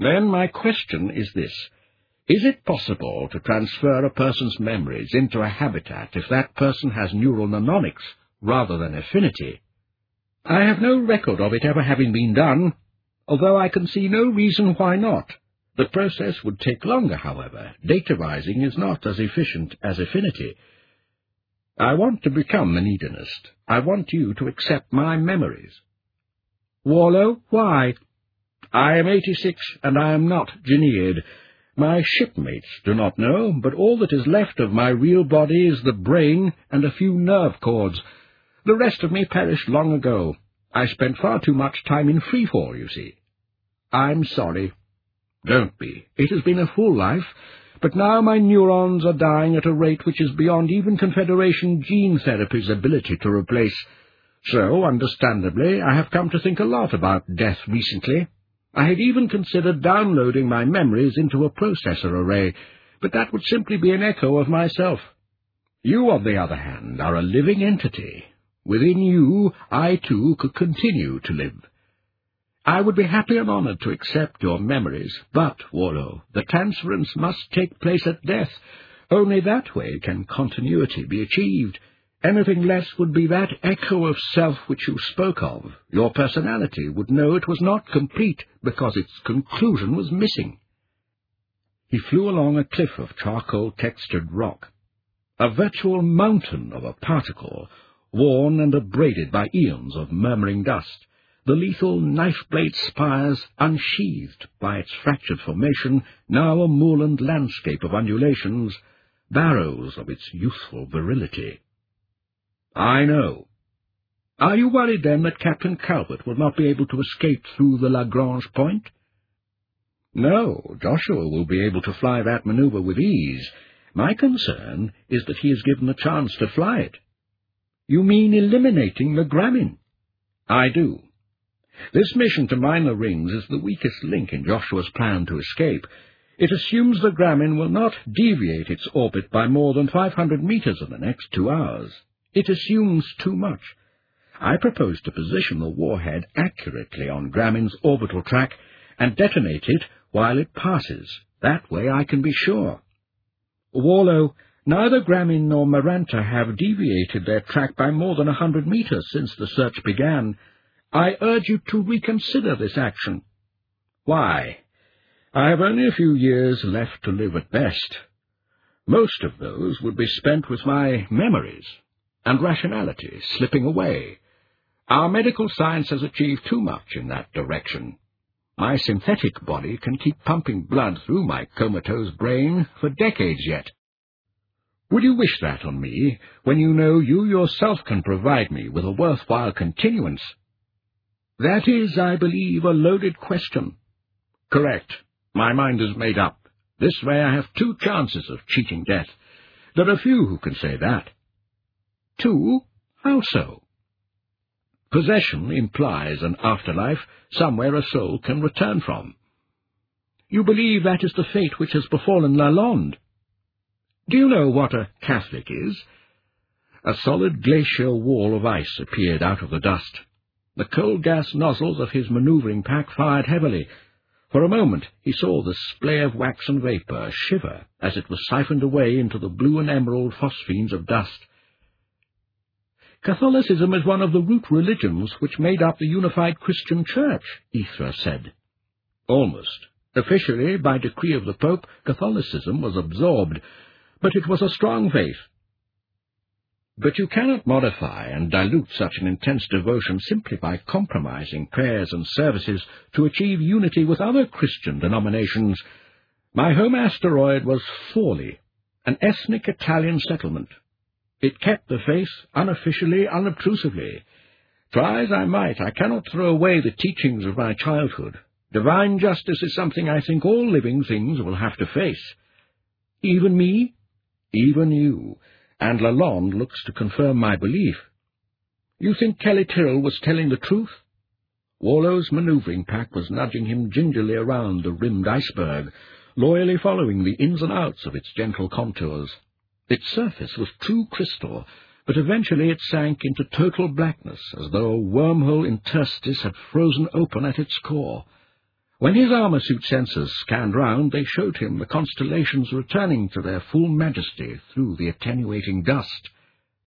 Then my question is this. Is it possible to transfer a person's memories into a habitat if that person has neural mnemonics rather than affinity? I have no record of it ever having been done, although I can see no reason why not. The process would take longer, however. Datarizing is not as efficient as affinity. I want to become an Edenist. I want you to accept my memories. Warlow, why? I am 86, and I am not Ginead. My shipmates do not know, but all that is left of my real body is the brain and a few nerve cords. The rest of me perished long ago. I spent far too much time in freefall, you see. I'm sorry. Don't be. It has been a full life, but now my neurons are dying at a rate which is beyond even Confederation gene therapy's ability to replace. So, understandably, I have come to think a lot about death recently. I had even considered downloading my memories into a processor array, but that would simply be an echo of myself. You, on the other hand, are a living entity. Within you, I too could continue to live. I would be happy and honored to accept your memories, but, Warlow, the transference must take place at death. Only that way can continuity be achieved. Anything less would be that echo of self which you spoke of. Your personality would know it was not complete because its conclusion was missing. He flew along a cliff of charcoal-textured rock, a virtual mountain of a particle, worn and abraded by eons of murmuring dust, the lethal knife-blade spires unsheathed by its fractured formation, now a moorland landscape of undulations, barrows of its youthful virility. I know. Are you worried, then, that Captain Calvert will not be able to escape through the Lagrange point? No, Joshua will be able to fly that maneuver with ease. My concern is that he is given the chance to fly it. You mean eliminating the Gramin? I do. This mission to mine the rings is the weakest link in Joshua's plan to escape. It assumes the Gramin will not deviate its orbit by more than 500 meters in the next 2 hours. It assumes too much. I propose to position the warhead accurately on Gramin's orbital track and detonate it while it passes. That way I can be sure. Warlow, neither Gramin nor Maranta have deviated their track by more than 100 meters since the search began. I urge you to reconsider this action. Why? I have only a few years left to live at best. Most of those would be spent with my memories and rationality slipping away. Our medical science has achieved too much in that direction. My synthetic body can keep pumping blood through my comatose brain for decades yet. Would you wish that on me, when you know you yourself can provide me with a worthwhile continuance? That is, I believe, a loaded question. Correct. My mind is made up. This way I have 2 chances of cheating death. There are few who can say that. 2? How so? Possession implies an afterlife, somewhere a soul can return from. You believe that is the fate which has befallen Lalonde. Do you know what a Catholic is? A solid glacial wall of ice appeared out of the dust. The cold gas nozzles of his manoeuvring pack fired heavily. For a moment he saw the splay of waxen vapour shiver as it was siphoned away into the blue and emerald phosphenes of dust. Catholicism is one of the root religions which made up the unified Christian Church, Aethra said. Almost. Officially, by decree of the Pope, Catholicism was absorbed, but it was a strong faith. But you cannot modify and dilute such an intense devotion simply by compromising prayers and services to achieve unity with other Christian denominations. My home asteroid was Forli, an ethnic Italian settlement. It kept the faith unofficially, unobtrusively. Try as I might, I cannot throw away the teachings of my childhood. Divine justice is something I think all living things will have to face. Even me? Even you. And Lalonde looks to confirm my belief. You think Kelly Tyrrell was telling the truth? Warlow's manoeuvring pack was nudging him gingerly around the rimmed iceberg, loyally following the ins and outs of its gentle contours. Its surface was true crystal, but eventually it sank into total blackness, as though a wormhole interstice had frozen open at its core. When his armor-suit sensors scanned round, they showed him the constellations returning to their full majesty through the attenuating dust.